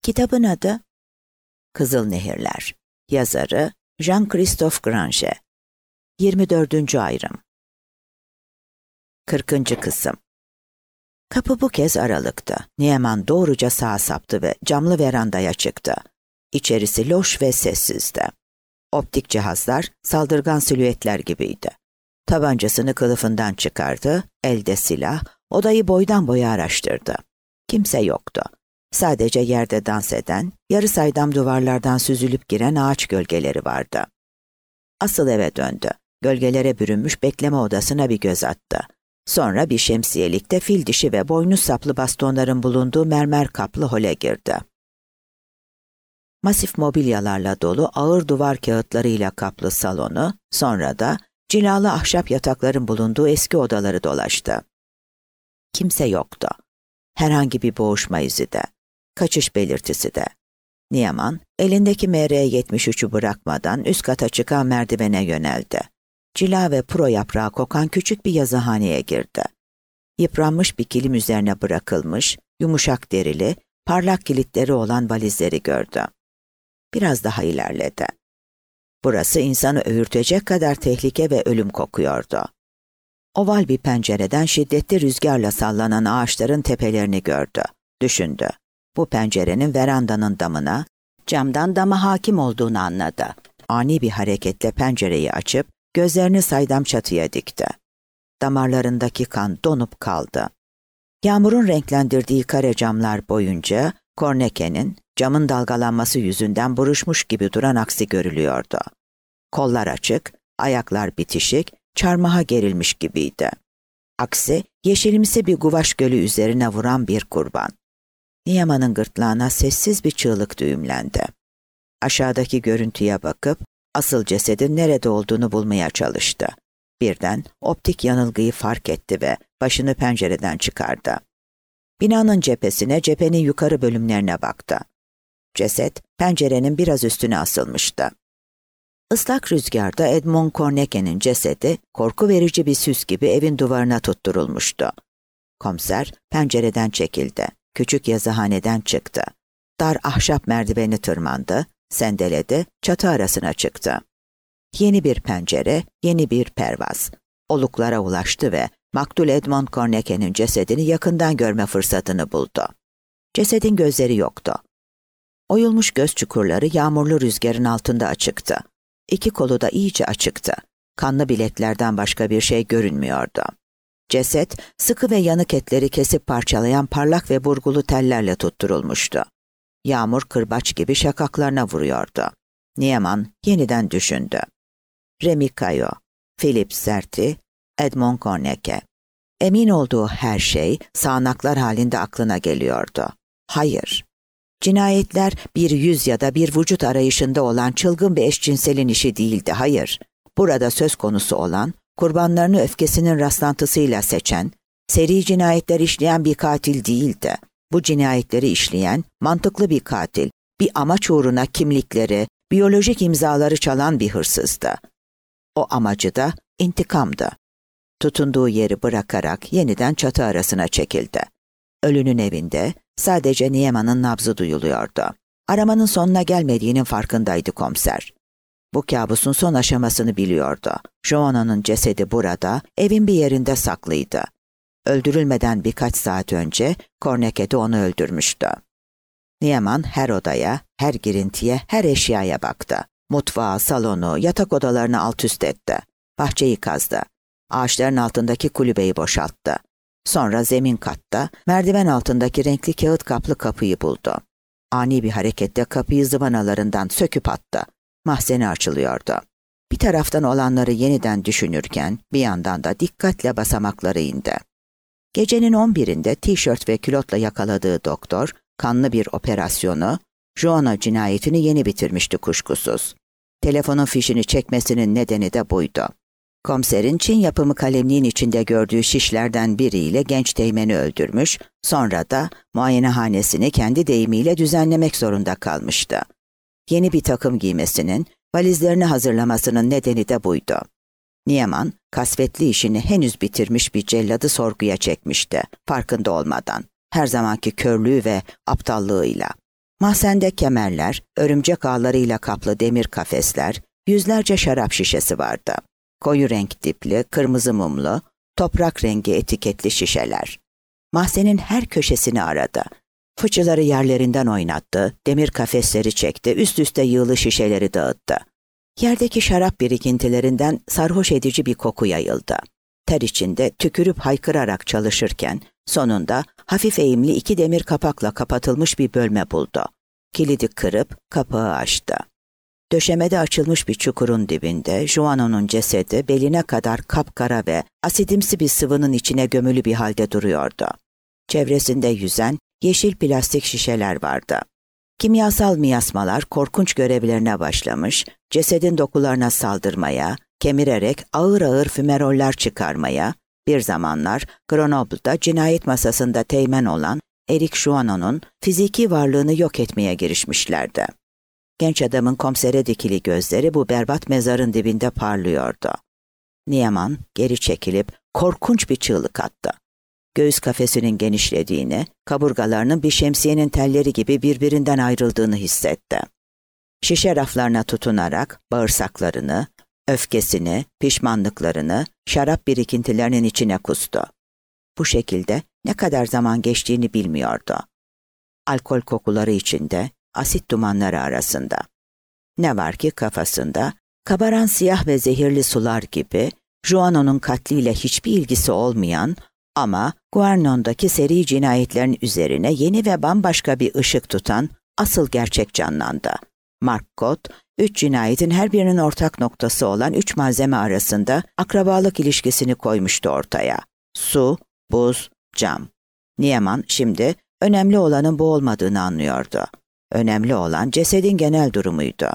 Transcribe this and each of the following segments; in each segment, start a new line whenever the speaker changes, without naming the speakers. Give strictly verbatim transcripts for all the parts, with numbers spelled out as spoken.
Kitabın adı Kızıl Nehirler. Yazarı Jean-Christophe Granger. yirmi dördüncü ayrım. kırkıncı kısım. Kapı bu kez aralıktı. Niemann doğruca sağa saptı ve camlı verandaya çıktı. İçerisi loş ve sessizdi. Optik cihazlar saldırgan silüetler gibiydi. Tabancasını kılıfından çıkardı, elde silah, odayı boydan boya araştırdı. Kimse yoktu. Sadece yerde dans eden, yarı saydam duvarlardan süzülüp giren ağaç gölgeleri vardı. Asıl eve döndü. Gölgelere bürünmüş bekleme odasına bir göz attı. Sonra bir şemsiyelikte fil dişi ve boynuz saplı bastonların bulunduğu mermer kaplı hole girdi. Masif mobilyalarla dolu ağır duvar kağıtlarıyla kaplı salonu, sonra da cilalı ahşap yatakların bulunduğu eski odaları dolaştı. Kimse yoktu. Herhangi bir boğuşma izi de, kaçış belirtisi de. Niemann, elindeki M R yetmiş üçü bırakmadan üst kata çıkan merdivene yöneldi. Cila ve puro yaprağı kokan küçük bir yazıhaneye girdi. Yıpranmış bir kilim üzerine bırakılmış, yumuşak derili, parlak kilitleri olan valizleri gördü. Biraz daha ilerledi. Burası insanı öğürtecek kadar tehlike ve ölüm kokuyordu. Oval bir pencereden şiddetli rüzgarla sallanan ağaçların tepelerini gördü. Düşündü. Bu pencerenin verandanın damına, camdan dama hakim olduğunu anladı. Ani bir hareketle pencereyi açıp gözlerini saydam çatıya dikti. Damarlarındaki kan donup kaldı. Yağmurun renklendirdiği kare camlar boyunca Korneke'nin camın dalgalanması yüzünden buruşmuş gibi duran aksi görülüyordu. Kollar açık, ayaklar bitişik, çarmıha gerilmiş gibiydi. Aksi yeşilimsi bir guvaş gölü üzerine vuran bir kurban. Niemann'ın gırtlağına sessiz bir çığlık düğümlendi. Aşağıdaki görüntüye bakıp asıl cesedin nerede olduğunu bulmaya çalıştı. Birden optik yanılgıyı fark etti ve başını pencereden çıkardı. Binanın cephesine, cephenin yukarı bölümlerine baktı. Ceset pencerenin biraz üstüne asılmıştı. Islak rüzgarda Edmond Korneke'nin cesedi korku verici bir süs gibi evin duvarına tutturulmuştu. Komiser pencereden çekildi. Küçük yazıhaneden çıktı. Dar ahşap merdiveni tırmandı, sendeledi, çatı arasına çıktı. Yeni bir pencere, yeni bir pervaz. Oluklara ulaştı ve maktul Edmond Korneke'nin cesedini yakından görme fırsatını buldu. Cesedin gözleri yoktu. Oyulmuş göz çukurları yağmurlu rüzgarın altında açıktı. İki kolu da iyice açıktı. Kanlı bileklerden başka bir şey görünmüyordu. Ceset, sıkı ve yanık etleri kesip parçalayan parlak ve burgulu tellerle tutturulmuştu. Yağmur kırbaç gibi şakaklarına vuruyordu. Niemann yeniden düşündü. Remy Caillaux, Philippe Serti, Edmond Korneke. Emin olduğu her şey sağanaklar halinde aklına geliyordu. Hayır. Cinayetler bir yüz ya da bir vücut arayışında olan çılgın bir eşcinselin işi değildi, hayır. Burada söz konusu olan, kurbanlarını öfkesinin rastlantısıyla seçen, seri cinayetler işleyen bir katil değildi. Bu cinayetleri işleyen, mantıklı bir katil, bir amaç uğruna kimlikleri, biyolojik imzaları çalan bir hırsızdı. O amacı da intikamdı. Tutunduğu yeri bırakarak yeniden çatı arasına çekildi. Ölünün evinde sadece Niemann'ın nabzı duyuluyordu. Aramanın sonuna gelmediğinin farkındaydı komiser. Bu kabusun son aşamasını biliyordu. Joanna'nın cesedi burada, evin bir yerinde saklıydı. Öldürülmeden birkaç saat önce Korneke de onu öldürmüştü. Niemann her odaya, her girintiye, her eşyaya baktı. Mutfağı, salonu, yatak odalarını alt üst etti. Bahçeyi kazdı. Ağaçların altındaki kulübeyi boşalttı. Sonra zemin katta, merdiven altındaki renkli kağıt kaplı kapıyı buldu. Ani bir hareketle kapıyı zıvanalarından söküp attı. Mahzeni açılıyordu. Bir taraftan olanları yeniden düşünürken bir yandan da dikkatle basamakları indi. Gecenin on birinde tişört ve külotla yakaladığı doktor, kanlı bir operasyonu, Joanna cinayetini yeni bitirmişti kuşkusuz. Telefonun fişini çekmesinin nedeni de buydu. Komiserin Çin yapımı kalemliğin içinde gördüğü şişlerden biriyle genç teğmeni öldürmüş, sonra da muayenehanesini kendi deyimiyle düzenlemek zorunda kalmıştı. Yeni bir takım giymesinin, valizlerini hazırlamasının nedeni de buydu. Niemann, kasvetli işini henüz bitirmiş bir celladı sorguya çekmişti, farkında olmadan, her zamanki körlüğü ve aptallığıyla. Mahzende kemerler, örümcek ağlarıyla kaplı demir kafesler, yüzlerce şarap şişesi vardı. Koyu renk dipli, kırmızı mumlu, toprak rengi etiketli şişeler. Mahzenin her köşesini aradı. Fıçıları yerlerinden oynattı, demir kafesleri çekti, üst üste yığılı şişeleri dağıttı. Yerdeki şarap birikintilerinden sarhoş edici bir koku yayıldı. Ter içinde tükürüp haykırarak çalışırken sonunda hafif eğimli iki demir kapakla kapatılmış bir bölme buldu. Kilidi kırıp kapağı açtı. Döşemede açılmış bir çukurun dibinde Juano'nun cesedi beline kadar kapkara ve asidimsi bir sıvının içine gömülü bir halde duruyordu. Çevresinde yüzen yeşil plastik şişeler vardı. Kimyasal miyasmalar korkunç görevlerine başlamış, cesedin dokularına saldırmaya, kemirerek ağır ağır fümeroller çıkarmaya, bir zamanlar Grenoble'da cinayet masasında teğmen olan Eric Juano'nun fiziki varlığını yok etmeye girişmişlerdi. Genç adamın komisere dikili gözleri bu berbat mezarın dibinde parlıyordu. Niemann geri çekilip korkunç bir çığlık attı. Göğüs kafesinin genişlediğini, kaburgalarının bir şemsiyenin telleri gibi birbirinden ayrıldığını hissetti. Şişe raflarına tutunarak bağırsaklarını, öfkesini, pişmanlıklarını şarap birikintilerinin içine kustu. Bu şekilde ne kadar zaman geçtiğini bilmiyordu. Alkol kokuları içinde, asit dumanları arasında. Ne var ki kafasında, kabaran siyah ve zehirli sular gibi, Juano'nun katliyle hiçbir ilgisi olmayan ama Guernon'daki seri cinayetlerin üzerine yeni ve bambaşka bir ışık tutan asıl gerçek canlandı. Marcotte, üç cinayetin her birinin ortak noktası olan üç malzeme arasında akrabalık ilişkisini koymuştu ortaya. Su, buz, cam. Niemann şimdi önemli olanın bu olmadığını anlıyordu. Önemli olan cesedin genel durumuydu.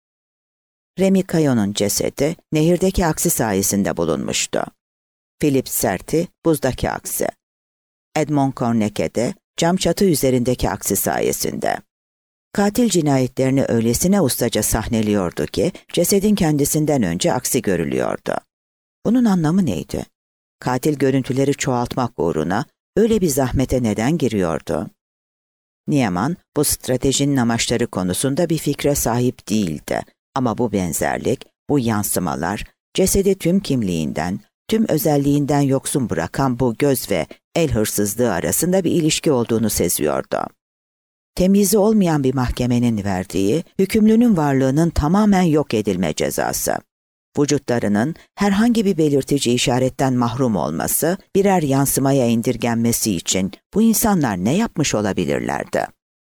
Remy Caillon'un cesedi nehirdeki aksi sayesinde bulunmuştu. Philippe Serti buzdaki aksi. Edmond Corneke de cam çatı üzerindeki aksi sayesinde. Katil cinayetlerini öylesine ustaca sahneliyordu ki cesedin kendisinden önce aksi görülüyordu. Bunun anlamı neydi? Katil görüntüleri çoğaltmak uğruna öyle bir zahmete neden giriyordu? Niemann bu stratejinin amaçları konusunda bir fikre sahip değildi ama bu benzerlik, bu yansımalar cesedi tüm kimliğinden, tüm özelliğinden yoksun bırakan bu göz ve el hırsızlığı arasında bir ilişki olduğunu seziyordu. Temyizi olmayan bir mahkemenin verdiği, hükümlünün varlığının tamamen yok edilme cezası. Vücutlarının herhangi bir belirtici işaretten mahrum olması, birer yansımaya indirgenmesi için bu insanlar ne yapmış olabilirlerdi?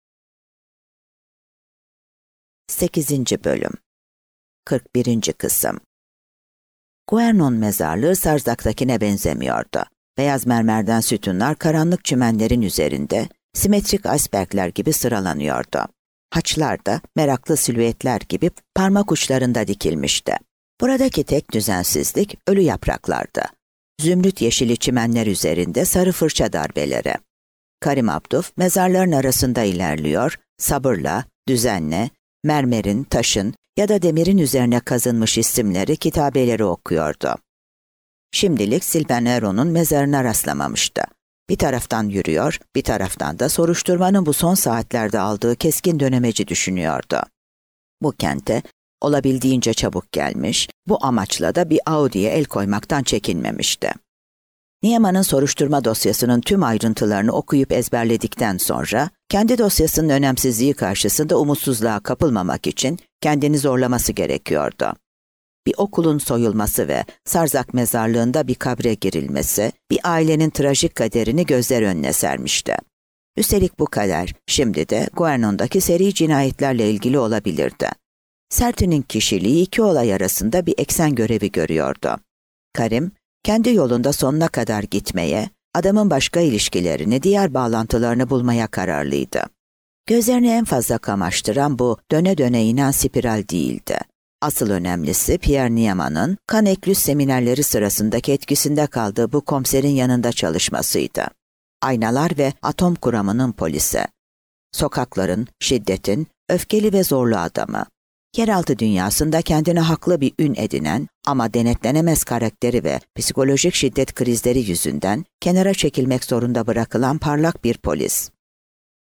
sekizinci Bölüm kırk birinci Kısım Guernon mezarlığı Sarzak'takine benzemiyordu. Beyaz mermerden sütunlar karanlık çimenlerin üzerinde, simetrik icebergler gibi sıralanıyordu. Haçlar da meraklı silüetler gibi parmak uçlarında dikilmişti. Buradaki tek düzensizlik ölü yapraklardı. Zümrüt yeşili çimenler üzerinde sarı fırça darbeleri. Karim Abduf mezarların arasında ilerliyor, sabırla, düzenle, mermerin, taşın ya da demirin üzerine kazınmış isimleri, kitabeleri okuyordu. Şimdilik Sylvain Heron'un mezarına rastlamamıştı. Bir taraftan yürüyor, bir taraftan da soruşturmanın bu son saatlerde aldığı keskin dönemeci düşünüyordu. Bu kente olabildiğince çabuk gelmiş, bu amaçla da bir Audi'ye el koymaktan çekinmemişti. Niemann'ın soruşturma dosyasının tüm ayrıntılarını okuyup ezberledikten sonra, kendi dosyasının önemsizliği karşısında umutsuzluğa kapılmamak için kendini zorlaması gerekiyordu. Bir okulun soyulması ve Sarzak mezarlığında bir kabre girilmesi, bir ailenin trajik kaderini gözler önüne sermişti. Üstelik bu kader, şimdi de Guernon'daki seri cinayetlerle ilgili olabilirdi. Serti'nin kişiliği iki olay arasında bir eksen görevi görüyordu. Karim, kendi yolunda sonuna kadar gitmeye, adamın başka ilişkilerini, diğer bağlantılarını bulmaya kararlıydı. Gözlerini en fazla kamaştıran bu döne döne inen spiral değildi. Asıl önemlisi Pierre Niemann'ın kan eklüs seminerleri sırasındaki etkisinde kaldığı bu komiserin yanında çalışmasıydı. Aynalar ve atom kuramının polisi. Sokakların, şiddetin, öfkeli ve zorlu adamı. Yeraltı dünyasında kendine haklı bir ün edinen ama denetlenemez karakteri ve psikolojik şiddet krizleri yüzünden kenara çekilmek zorunda bırakılan parlak bir polis.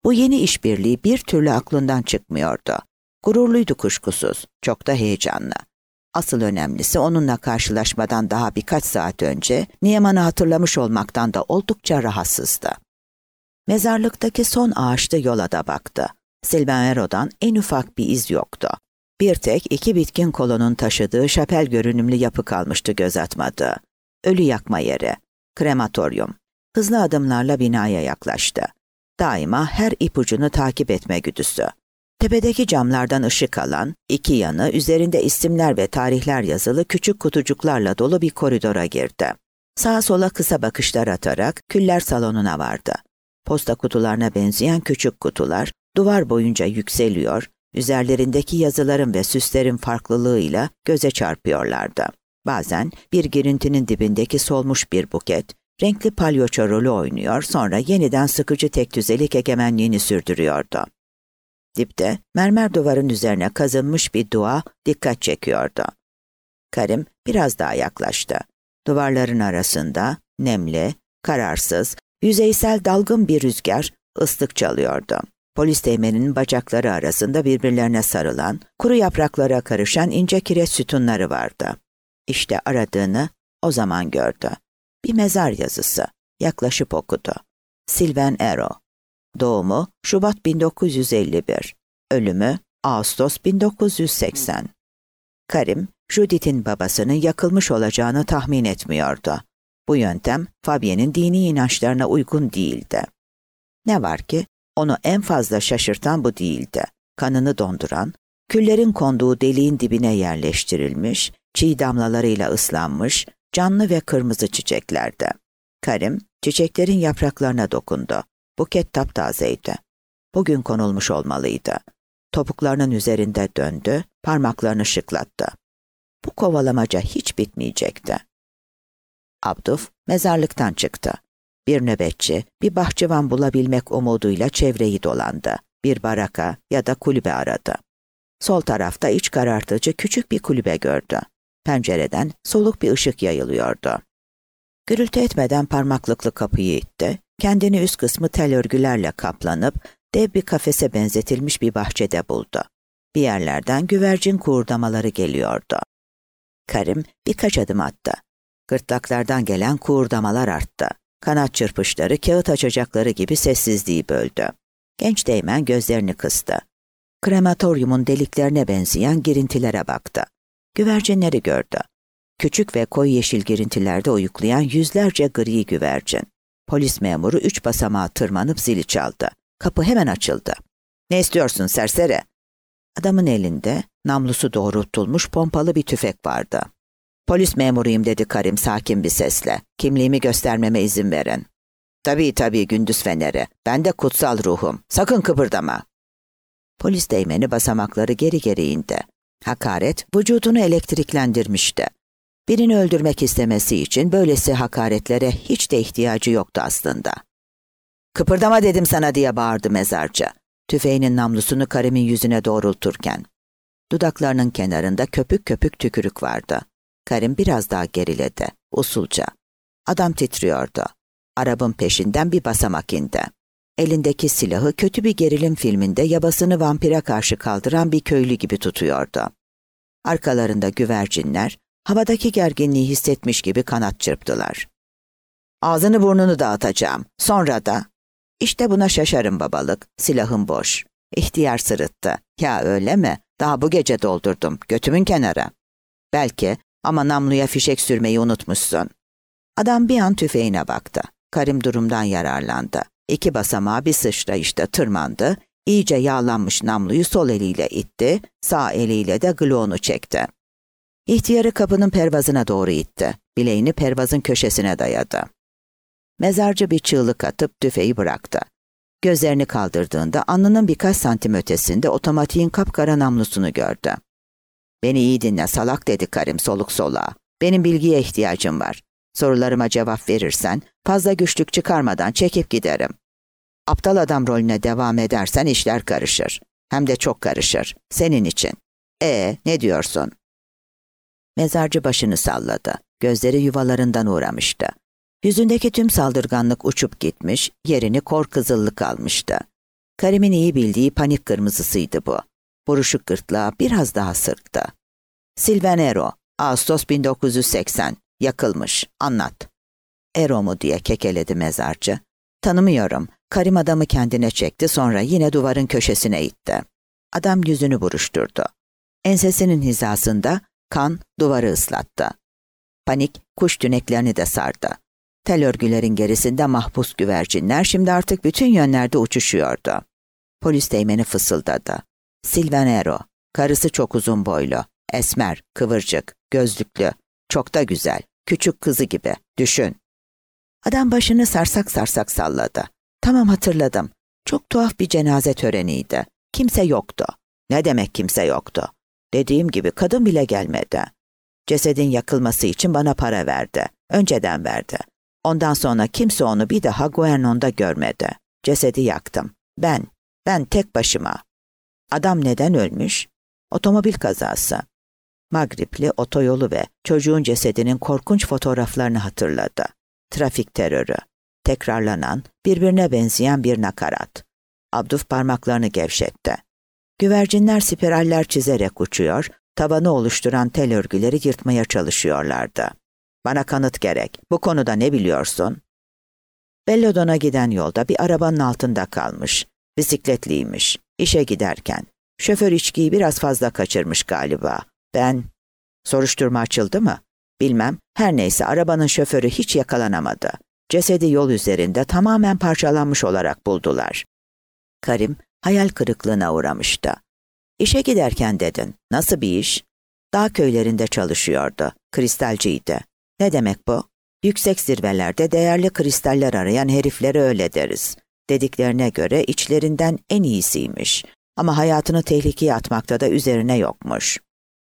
Bu yeni işbirliği bir türlü aklından çıkmıyordu. Gururluydu kuşkusuz, çok da heyecanlı. Asıl önemlisi onunla karşılaşmadan daha birkaç saat önce Nieman'ı hatırlamış olmaktan da oldukça rahatsızdı. Mezarlıktaki son ağaçta yola da baktı. Silvenero'dan en ufak bir iz yoktu. Bir tek iki bitkin kolonun taşıdığı şapel görünümlü yapı kalmıştı göz atmadığı. Ölü yakma yeri, krematoryum. Hızlı adımlarla binaya yaklaştı. Daima her ipucunu takip etme güdüsü. Tepedeki camlardan ışık alan, iki yanı üzerinde isimler ve tarihler yazılı küçük kutucuklarla dolu bir koridora girdi. Sağa sola kısa bakışlar atarak küller salonuna vardı. Posta kutularına benzeyen küçük kutular duvar boyunca yükseliyor, üzerlerindeki yazıların ve süslerin farklılığıyla göze çarpıyorlardı. Bazen bir girintinin dibindeki solmuş bir buket, renkli palyaço rolü oynuyor, sonra yeniden sıkıcı tekdüzelik egemenliğini sürdürüyordu. Dipte, mermer duvarın üzerine kazınmış bir dua dikkat çekiyordu. Karim biraz daha yaklaştı. Duvarların arasında, nemli, kararsız, yüzeysel dalgın bir rüzgar ıslık çalıyordu. Polis teğmeninin bacakları arasında birbirlerine sarılan, kuru yapraklara karışan ince kireç sütunları vardı. İşte aradığını o zaman gördü. Bir mezar yazısı. Yaklaşıp okudu. Silvenero. Doğumu Şubat bin dokuz yüz elli bir. Ölümü Ağustos bin dokuz yüz seksen. Karim, Judith'in babasının yakılmış olacağını tahmin etmiyordu. Bu yöntem Fabie'nin dini inançlarına uygun değildi. Ne var ki onu en fazla şaşırtan bu değildi. Kanını donduran, küllerin konduğu deliğin dibine yerleştirilmiş, çiğ damlalarıyla ıslanmış, canlı ve kırmızı çiçeklerdi. Karim, çiçeklerin yapraklarına dokundu. Buket taptazeydi. Bugün konulmuş olmalıydı. Topuklarının üzerinde döndü, parmaklarını şıklattı. Bu kovalamaca hiç bitmeyecekti. Abduf mezarlıktan çıktı. Bir nöbetçi, bir bahçıvan bulabilmek umuduyla çevreyi dolandı. Bir baraka ya da kulübe aradı. Sol tarafta iç karartıcı küçük bir kulübe gördü. Pencereden soluk bir ışık yayılıyordu. Gürültü etmeden parmaklıklı kapıyı itti. Kendini üst kısmı tel örgülerle kaplanıp dev bir kafese benzetilmiş bir bahçede buldu. Bir yerlerden güvercin kuğurdamaları geliyordu. Karim birkaç adım attı. Gırtlaklardan gelen kuğurdamalar arttı. Kanat çırpışları kağıt açacakları gibi sessizliği böldü. Genç değmen gözlerini kıstı. Krematoryumun deliklerine benzeyen girintilere baktı. Güvercinleri gördü. Küçük ve koyu yeşil girintilerde uyuklayan yüzlerce gri güvercin. Polis memuru üç basamağa tırmanıp zili çaldı. Kapı hemen açıldı. "Ne istiyorsun serseri?" Adamın elinde namlusu doğrultulmuş pompalı bir tüfek vardı. "Polis memuruyum," dedi Karim sakin bir sesle. "Kimliğimi göstermeme izin verin." "Tabii tabii gündüz feneri. Ben de kutsal ruhum. Sakın kıpırdama." Polis değmeni basamakları geri geri indi. Hakaret vücudunu elektriklendirmişti. Birini öldürmek istemesi için böylesi hakaretlere hiç de ihtiyacı yoktu aslında. "Kıpırdama dedim sana," diye bağırdı mezarcı. Tüfeğinin namlusunu Karim'in yüzüne doğrulturken. Dudaklarının kenarında köpük köpük tükürük vardı. Karim biraz daha geriledi, usulca. Adam titriyordu. Arabın peşinden bir basamak indi. Elindeki silahı kötü bir gerilim filminde yabasını vampire karşı kaldıran bir köylü gibi tutuyordu. Arkalarında güvercinler, havadaki gerginliği hissetmiş gibi kanat çırptılar. "Ağzını burnunu dağıtacağım. Sonra da..." "İşte buna şaşarım babalık. Silahım boş." İhtiyar sırıttı. "Ya öyle mi? Daha bu gece doldurdum. Götümün kenarı." "Belki ama namluya fişek sürmeyi unutmuşsun." Adam bir an tüfeğine baktı. Karim durumdan yararlandı. İki basamağa bir sıçrayışta tırmandı, iyice yağlanmış namluyu sol eliyle itti, sağ eliyle de gloğunu çekti. İhtiyarı kapının pervazına doğru itti. Bileğini pervazın köşesine dayadı. Mezarcı bir çığlık atıp tüfeği bıraktı. Gözlerini kaldırdığında alnının birkaç santim ötesinde otomatiğin kapkara namlusunu gördü. "Beni iyi dinle salak," dedi Karim soluk soluğa. "Benim bilgiye ihtiyacım var. Sorularıma cevap verirsen fazla güçlük çıkarmadan çekip giderim. Aptal adam rolüne devam edersen işler karışır. Hem de çok karışır. Senin için. Ee, ne diyorsun?" Mezarcı başını salladı. Gözleri yuvalarından uğramıştı. Yüzündeki tüm saldırganlık uçup gitmiş, yerini kor kızıllık almıştı. Karim'in iyi bildiği panik kırmızısıydı bu. Buruşuk gırtlağı biraz daha sırktı. Sylvain Ero, Ağustos bin dokuz yüz seksen, yakılmış, anlat. Ero mu diye kekeledi mezarcı. Tanımıyorum. Karim adamı kendine çekti, sonra yine duvarın köşesine itti. Adam yüzünü buruşturdu. Ensesinin hizasında kan duvarı ıslattı. Panik kuş tüneklerini de sardı. Tel örgülerin gerisinde mahpus güvercinler şimdi artık bütün yönlerde uçuşuyordu. Polis teğmeni fısıldadı. Sylvain Ero, karısı çok uzun boylu, esmer, kıvırcık, gözlüklü, çok da güzel, küçük kızı gibi, düşün. Adam başını sarsak sarsak salladı. Tamam, hatırladım. Çok tuhaf bir cenaze töreniydi. Kimse yoktu. Ne demek kimse yoktu? Dediğim gibi kadın bile gelmedi. Cesedin yakılması için bana para verdi. Önceden verdi. Ondan sonra kimse onu bir daha Guernon'da görmedi. Cesedi yaktım. Ben, ben tek başıma. Adam neden ölmüş? Otomobil kazası. Mağripli otoyolu ve çocuğun cesedinin korkunç fotoğraflarını hatırladı. Trafik terörü. Tekrarlanan, birbirine benzeyen bir nakarat. Abduf parmaklarını gevşetti. Güvercinler spiraller çizerek uçuyor, tavanı oluşturan tel örgüleri yırtmaya çalışıyorlardı. Bana kanıt gerek. Bu konuda ne biliyorsun? Bellodon'a giden yolda bir arabanın altında kalmış. Bisikletliymiş. İşe giderken. Şoför içkiyi biraz fazla kaçırmış galiba. Ben... Soruşturma açıldı mı? Bilmem. Her neyse arabanın şoförü hiç yakalanamadı. Cesedi yol üzerinde tamamen parçalanmış olarak buldular. Karim hayal kırıklığına uğramıştı. İşe giderken dedin. Nasıl bir iş? Dağ köylerinde çalışıyordu. Kristalciydi. Ne demek bu? Yüksek zirvelerde değerli kristaller arayan heriflere öyle deriz. Dediklerine göre içlerinden en iyisiymiş. Ama hayatını tehlikeye atmakta da üzerine yokmuş.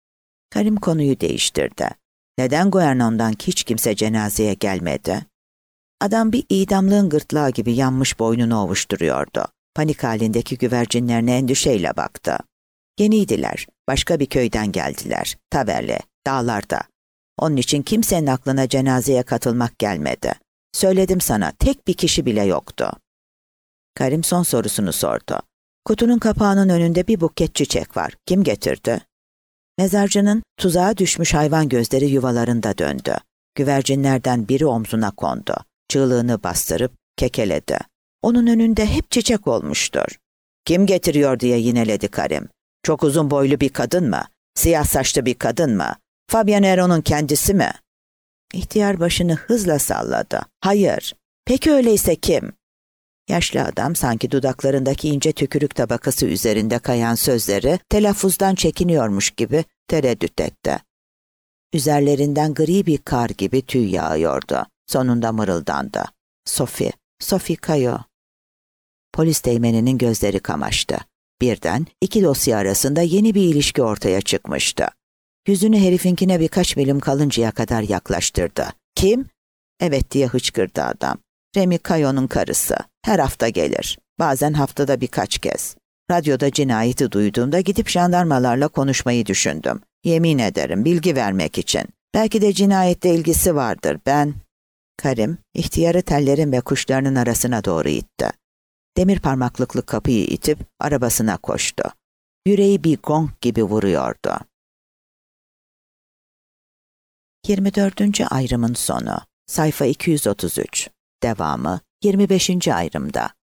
Karim konuyu değiştirdi. Neden Guernon'dan hiç kimse cenazeye gelmedi? Adam bir idamlığın gırtlağı gibi yanmış boynunu ovuşturuyordu. Panik halindeki güvercinlerine endişeyle baktı. Yeniydiler. Başka bir köyden geldiler. Taverle, dağlarda. Onun için kimsenin aklına cenazeye katılmak gelmedi. Söyledim sana, tek bir kişi bile yoktu. Karim son sorusunu sordu. Kutunun kapağının önünde bir buket çiçek var. Kim getirdi? Mezarcının tuzağa düşmüş hayvan gözleri yuvalarında döndü. Güvercinlerden biri omzuna kondu. Çığlığını bastırıp kekeledi. Onun önünde hep çiçek olmuştur. Kim getiriyor diye yineledi Karim. Çok uzun boylu bir kadın mı? Siyah saçlı bir kadın mı? Fabian Ero'nun kendisi mi? İhtiyar başını hızla salladı. Hayır. Peki öyleyse kim? Yaşlı adam sanki dudaklarındaki ince tükürük tabakası üzerinde kayan sözleri telaffuzdan çekiniyormuş gibi tereddüt etti. Üzerlerinden gri bir kar gibi tüy yağıyordu. Sonunda mırıldandı. Sophie, Sophie Cayo. Polis teğmeninin gözleri kamaştı. Birden iki dosya arasında yeni bir ilişki ortaya çıkmıştı. Yüzünü herifinkine birkaç milim kalıncaya kadar yaklaştırdı. Kim? Evet diye hıçkırdı adam. Remy Cayo'nun karısı. Her hafta gelir. Bazen haftada birkaç kez. Radyoda cinayeti duyduğumda gidip jandarmalarla konuşmayı düşündüm. Yemin ederim bilgi vermek için. Belki de cinayette ilgisi vardır. Ben... Karim, ihtiyarı tellerin ve kuşlarının arasına doğru itti. Demir parmaklıklı kapıyı itip arabasına koştu. Yüreği bir gong gibi vuruyordu. yirmi dördüncü ayrımın sonu. Sayfa iki yüz otuz üç. Devamı yirmi beşinci ayrımda.